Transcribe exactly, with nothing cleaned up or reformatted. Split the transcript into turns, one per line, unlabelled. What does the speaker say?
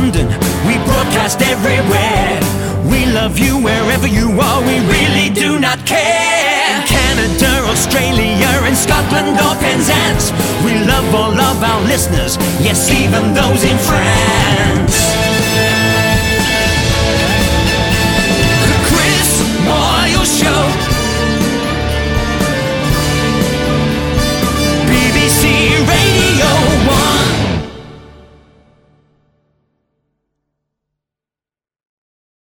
London, we broadcast everywhere. We love you wherever you are, we really do not care. In Canada, Australia, in Scotland or Penzance, we love all of our listeners, yes, even those in France.